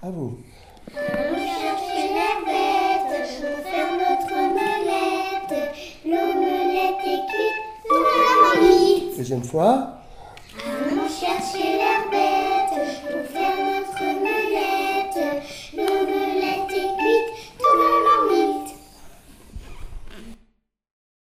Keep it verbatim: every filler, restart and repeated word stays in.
À vous. Allons chercher la bête pour faire notre omelette. L'omelette est cuite, nous l'avons mise. Deuxième fois.